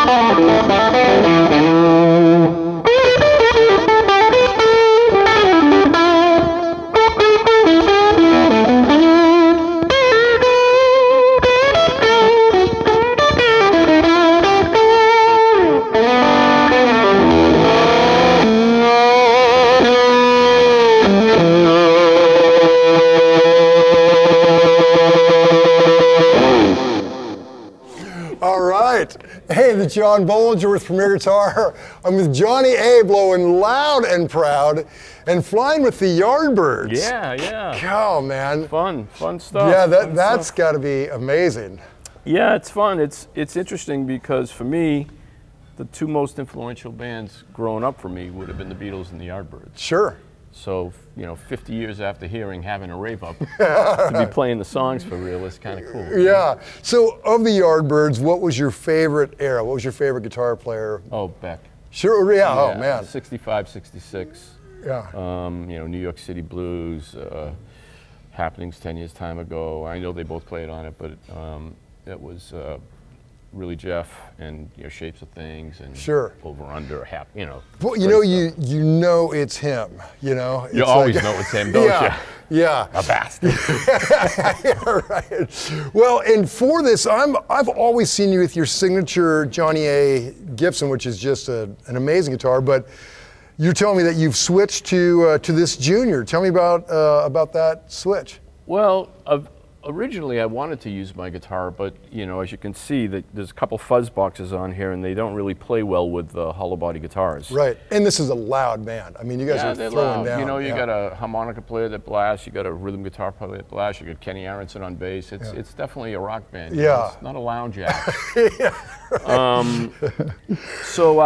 All right. Hey, the John Bollinger with Premier Guitar. I'm with Johnny A. blowing loud and proud and flying with the Yardbirds. Yeah, yeah. Oh, man. Fun stuff. Yeah, that's got to be amazing. Yeah, it's fun. It's interesting because for me, the two most influential bands growing up for me would have been the Beatles and the Yardbirds. Sure. So, 50 years after hearing Having a Rave Up, to be playing the songs for real is kind of cool. Yeah. So, of the Yardbirds, what was your favorite era? What was your favorite guitar player? Oh, Beck. Sure, yeah. Oh, man. 65, 66. Yeah. New York City Blues, Happenings 10 years time ago. I know they both played on it, but it was really Jeff and Shapes of Things and sure. Over Under, Well, you know it's him. You always know it's him, don't you? Yeah. A bastard. Yeah, right. Well, and for this, I've always seen you with your signature Johnny A. Gibson, which is just an amazing guitar. But you're telling me that you've switched to this Junior. Tell me about that switch. Well, originally I wanted to use my guitar, but as you can see, there's a couple fuzz boxes on here, and they don't really play well with hollow body guitars. Right, and this is a loud band. I mean, you guys are throwing down. You got a harmonica player that blasts, you got a rhythm guitar player that blasts, you got Kenny Aronson on bass. It's definitely a rock band. Yeah, it's not a lounge act. Yeah, right. So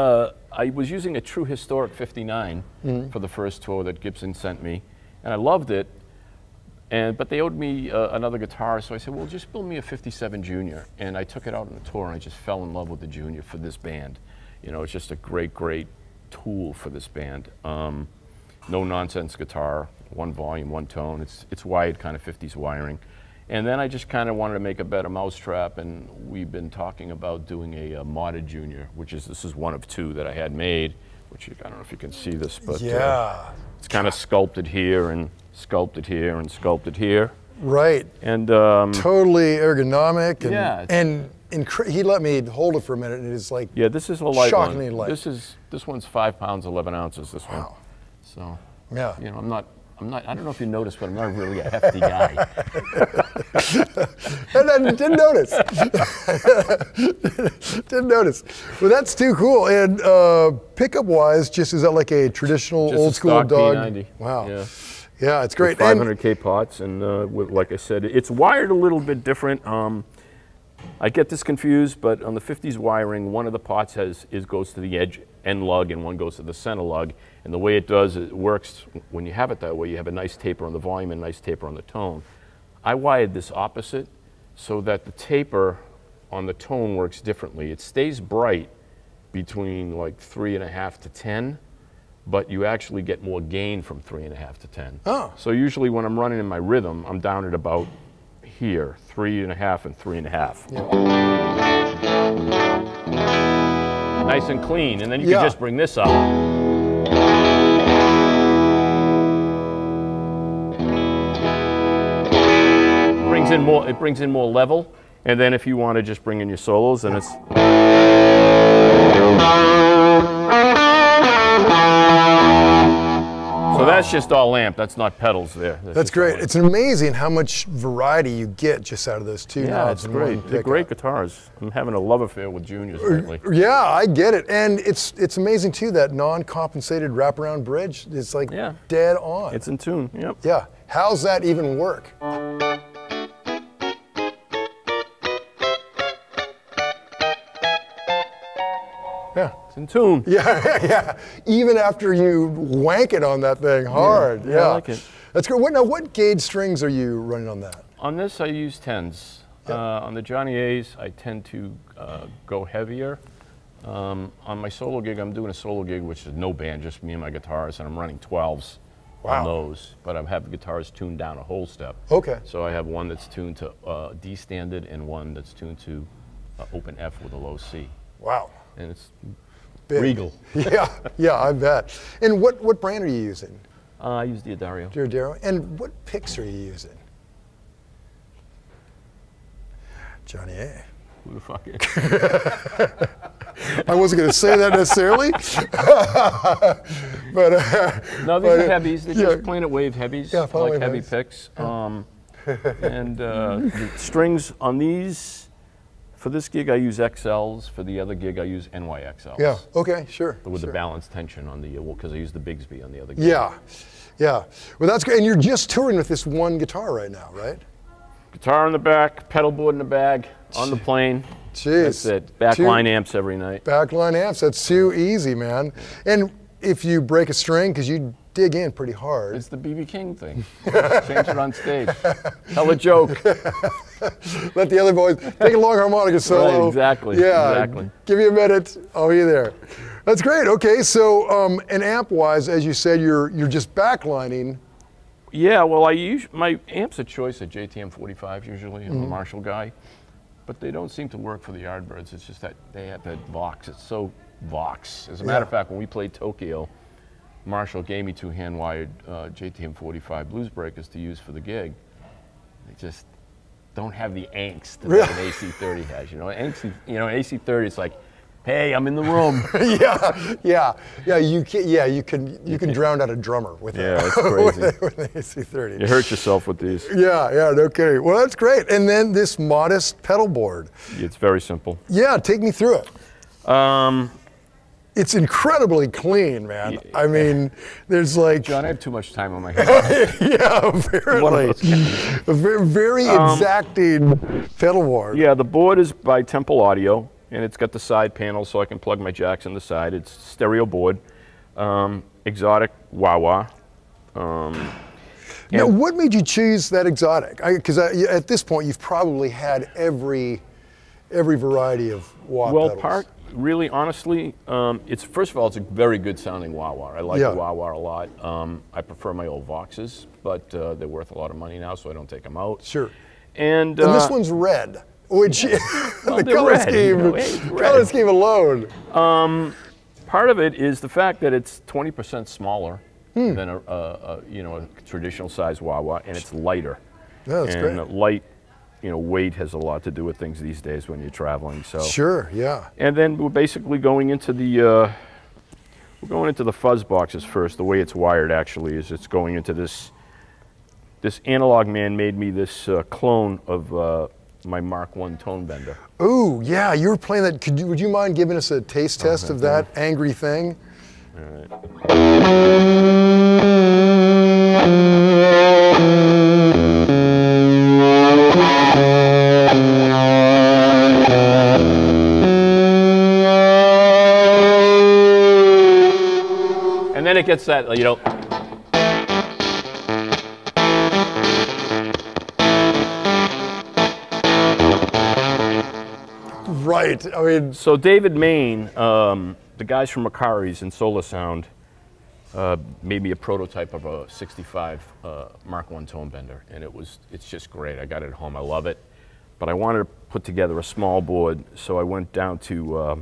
I was using a True Historic 59 for the first tour that Gibson sent me, and I loved it. But they owed me another guitar, so I said, well, just build me a 57 Junior. And I took it out on a tour, and I just fell in love with the Junior for this band. It's just a great tool for this band. No nonsense guitar, one volume, one tone. It's wired, kind of 50s wiring. And then I just kind of wanted to make a better mousetrap, and we've been talking about doing a modded Junior, this is one of two that I had made, which I don't know if you can see this, but yeah. It's kind of sculpted here and sculpted here and sculpted here. Right. And totally ergonomic. And, yeah. And he let me hold it for a minute, and it's like this is a light shockingly one. light. This one's 5 pounds 11 ounces. This one. Wow. So yeah. I'm not. I don't know if you noticed, but I'm not really a hefty guy. And I didn't notice. Didn't notice. Well, that's too cool. And pickup-wise, is that like a traditional old school dog? P90. Wow. Yeah. Yeah, it's great. 500K pots, and like I said, it's wired a little bit different. I get this confused, but on the 50s wiring, one of the pots goes to the end lug, and one goes to the center lug. And the way it works when you have it that way, you have a nice taper on the volume and a nice taper on the tone. I wired this opposite so that the taper on the tone works differently. It stays bright between like 3.5 to 10, but you actually get more gain from 3.5 to 10. Oh. So usually when I'm running in my rhythm, I'm down at about here, 3.5 and 3.5. Yeah. Nice and clean, and then you can just bring this up. It brings in more level, and then if you want to just bring in your solos, then it's. So that's just all amp. That's not pedals there. That's great. It's amazing how much variety you get just out of those two knobs. Yeah, it's great. They're great guitars. I'm having a love affair with Juniors lately. Yeah, I get it. And it's amazing too, that non-compensated wraparound bridge. It's like dead on. It's in tune. Yep. Yeah. How's that even work? Yeah. It's in tune. Yeah, yeah. Even after you wank it on that thing hard. Yeah. I like it. That's good. Now, what gauge strings are you running on that? On this, I use 10s. Yep. On the Johnny A's, I tend to go heavier. On my solo gig, I'm doing a solo gig, which is no band, just me and my guitars, and I'm running 12s on those. But I have the guitars tuned down a whole step. Okay. So I have one that's tuned to D standard and one that's tuned to open F with a low C. Wow. And it's Big. regal. Yeah, yeah, I bet. And what brand are you using? I use the Adario. D'Addario. And what picks are you using? Johnny A. Who the fuck is? I wasn't going to say that necessarily, but No, these are heavies. They're yeah. just Planet Wave heavies. Yeah, I Planet like Wave heavy heavies. picks. And the strings on these, for this gig I use XLs. For the other gig I use NYXLs. yeah, okay, sure. With sure. the balanced tension on the, because I use the Bigsby on the other gig. Yeah, yeah. Well, that's great. And you're just touring with this one guitar right now, right? Guitar in the back, pedal board in the bag, on the plane. Jeez. That's it. Backline amps every night. Backline amps, that's too easy, man. And if you break a string, because you dig in pretty hard. It's the B.B. King thing. Change it on stage. Tell a joke. Let the other boys take a long harmonica solo. Right, exactly. Yeah, Exactly. give you a minute, I'll be there. That's great. Okay, so and amp-wise, as you said, you're just backlining. Yeah, well, my amps of choice are JTM 45s usually. I'm a Marshall guy, but they don't seem to work for the Yardbirds. It's just that they have that Vox. It's so Vox. As a matter of fact, when we played Tokyo, Marshall gave me 2 hand-wired JTM 45 blues breakers to use for the gig. They just don't have the angst that an AC30 has. You know, AC30 is like, hey, I'm in the room. yeah. You can drown out a drummer with Yeah, that. that's crazy. with an AC30. You hurt yourself with these. Yeah, no kidding. Well, that's great. And then this modest pedal board. It's very simple. Yeah, take me through it. It's incredibly clean, man. I mean, there's like John, I have too much time on my hands. yeah, apparently. A very exacting pedal board. Yeah, the board is by Temple Audio, and it's got the side panel so I can plug my jacks in the side. It's stereo board, exotic wah-wah. Now, what made you choose that exotic? Because at this point, you've probably had every variety of wah pedals. Really, honestly, it's first of all, it's a very good sounding wah-wah. I like the wah-wah a lot. I prefer my old Voxes, but they're worth a lot of money now, so I don't take them out. Sure. And this one's red, which the color red. scheme, You know, it's red. color scheme alone. Part of it is the fact that it's 20% smaller than a traditional size wah-wah, and it's lighter. Yeah, that's and great. Light, weight has a lot to do with things these days when you're traveling. So Sure, yeah. And then we're basically going into the fuzz boxes first. The way it's wired actually is it's going into this. This Analog Man made me this clone of my Mark I tone bender. Ooh, yeah, you were playing that. Would you mind giving us a taste test of that angry thing? All right. And then it gets that, Right, I mean. So David Main, the guys from Macari's and Solar Sound, made me a prototype of a 65 Mark I tone bender, and it's just great. I got it at home, I love it. But I wanted to put together a small board, so I went down to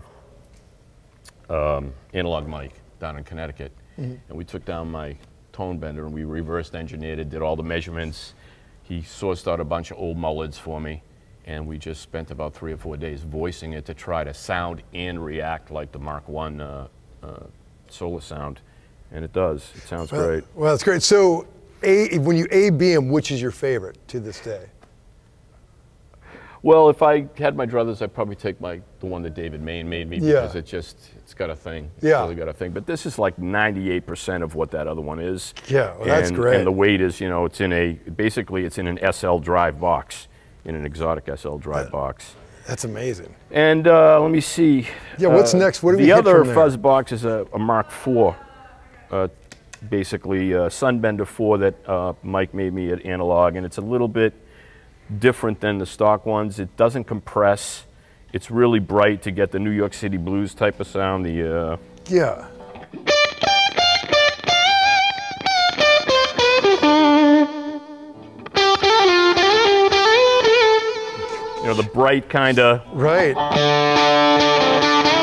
Analog Mike down in Connecticut, and we took down my tone bender and we reversed engineered it, did all the measurements. He sourced out a bunch of old mullids for me, and we just spent about 3 or 4 days voicing it to try to sound and react like the Mark I Solar Sound, and it does. It sounds great. Well, that's great. So, when you A-B them, which is your favorite to this day? Well, if I had my druthers, I'd probably take the one that David Main made me because it's got a thing. It's really got a thing. But this is like 98% of what that other one is. Yeah, well, that's great. And the weight is, it's in an SL drive box, in an exotic SL drive box. That's amazing. And let me see. Yeah, what's next? What do we The hit other from there? fuzz box is a Mark IV, basically Sunbender 4 that Mike made me at Analog, and it's a little bit different than the stock ones. It doesn't compress. It's really bright to get the New York City blues type of sound. Yeah. The bright kind of. Right.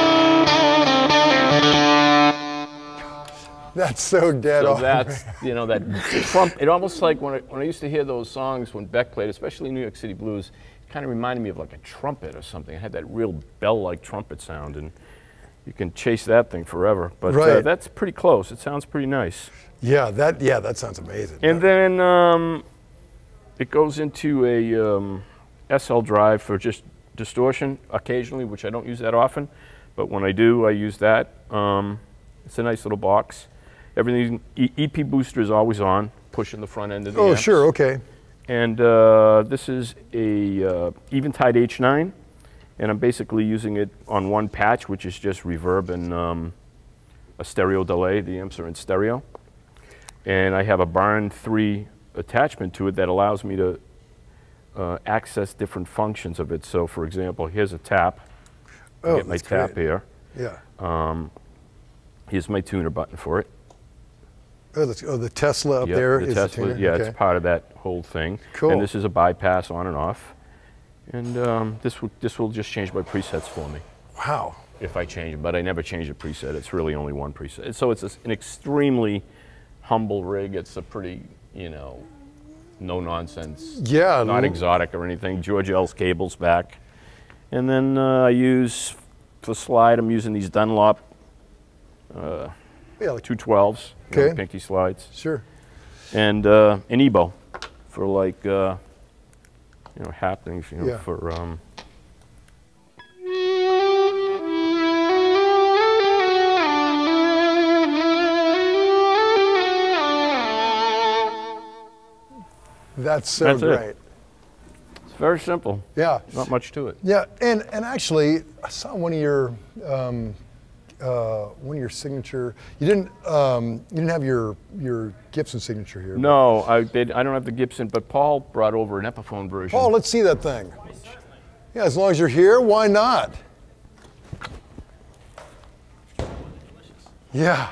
That's so dead So on. that's, you know, that trump, it almost like when I used to hear those songs when Beck played, especially New York City Blues, it kind of reminded me of like a trumpet or something. It had that real bell-like trumpet sound, and you can chase that thing forever. But Right. that's pretty close. It sounds pretty nice. Yeah, that sounds amazing. And then it goes into a SL drive for just distortion occasionally, which I don't use that often. But when I do, I use that. It's a nice little box. Everything, EP booster is always on, pushing the front end of the amps. Sure, okay. And this is a Eventide H9, and I'm basically using it on one patch, which is just reverb and a stereo delay. The amps are in stereo. And I have a Barn 3 attachment to it that allows me to access different functions of it. So for example, here's a tap. Oh, Get my that's tap great. here. Yeah. Here's my tuner button for it. Oh, the Tesla up Yep, there the is Tesla, the tuner? yeah, Okay. it's part of that whole thing. Cool. And this is a bypass on and off. And this will just change my presets for me Wow. if I change it. But I never change a preset. It's really only one preset. So it's an extremely humble rig. It's a pretty, you know, no nonsense. Yeah. Not exotic or anything. George L's cables back. And then I use, for slide, I'm using these Dunlop Yeah, like, 212s, you know, Okay. pinky slides. sure. And an EBO for like, you know, happenings, you know, Yeah. for, That's so That's it. great. it's very simple. Yeah. Not much to it. Yeah, and actually, I saw one of your signature. You didn't have your Gibson signature here. No, I don't have the Gibson, but Paul brought over an Epiphone version. Paul, let's see that thing. Yeah, as long as you're here, why not? Yeah.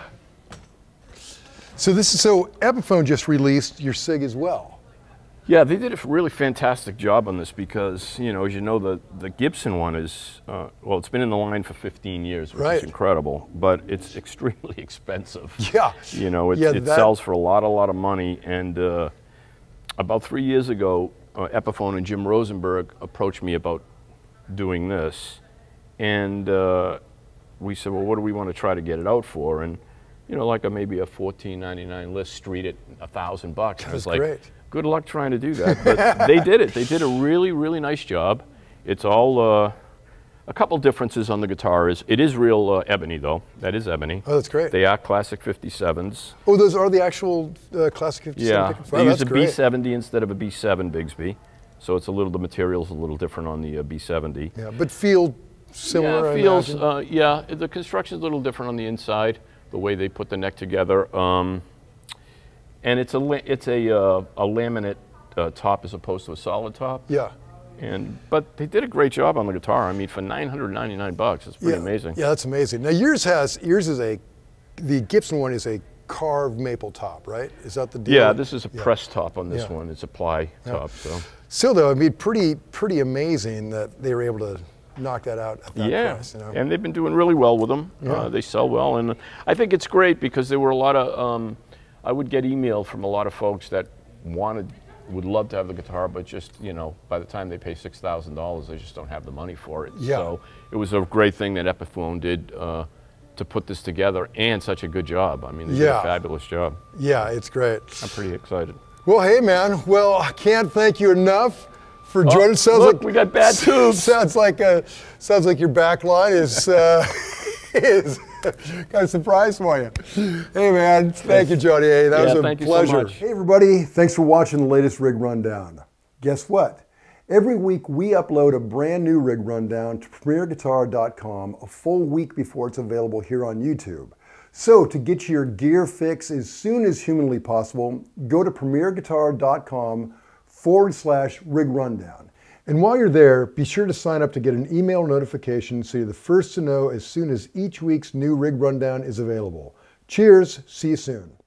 So Epiphone just released your SIG as well. Yeah, they did a really fantastic job on this because, you know, as you know, the Gibson one is, well, it's been in the line for 15 years, which Right. is incredible, but it's extremely expensive. Yeah. You know, it Yeah, sells for a lot of money. And about 3 years ago, Epiphone and Jim Rosenberg approached me about doing this. And we said, well, what do we want to try to get it out for? And, you know, like maybe a $14.99 list, street at $1,000. I That's was like, great. good luck trying to do that. But they did it. They did a really, really nice job. It's all, a couple differences on the guitar is, it is real ebony though. That is ebony. Oh, that's great. They are classic 57s. Oh, those are the actual classic 57 Yeah, pickups? they Wow, use that's a great. B70 instead of a B7 Bigsby. So it's the material's a little different on the B70. Yeah, but feel similar. Yeah, I it feels, imagine. yeah, the construction's a little different on the inside, the way they put the neck together. And it's a laminate top as opposed to a solid top. Yeah. But they did a great job on the guitar. I mean, for $999, it's pretty amazing. Yeah, that's amazing. Now the Gibson one is a carved maple top, right? Is that the deal? Yeah, this is a press top on this Yeah. one. It's a ply top. So. Still, though, I mean, pretty amazing that they were able to knock that out at that Yeah, price. You know? and they've been doing really well with them. Yeah. They sell well, and I think it's great because there were a lot of, I would get email from a lot of folks that would love to have the guitar, but just, you know, by the time they pay $6,000, they just don't have the money for it. Yeah. So it was a great thing that Epiphone did to put this together, and such a good job. I mean, they did a fabulous job. Yeah, it's great. I'm pretty excited. Well, hey, man. Well, I can't thank you enough for joining. Sounds look, like we got bad tubes. Sounds like your back line is is got a surprise for you. Hey, man. Thank you, Johnny A. That was a thank you so pleasure. much. Hey, everybody. Thanks for watching the latest Rig Rundown. Guess what? Every week we upload a brand new Rig Rundown to PremierGuitar.com a full week before it's available here on YouTube. So to get your gear fix as soon as humanly possible, go to PremierGuitar.com/Rig Rundown. And while you're there, be sure to sign up to get an email notification so you're the first to know as soon as each week's new Rig Rundown is available. Cheers, see you soon.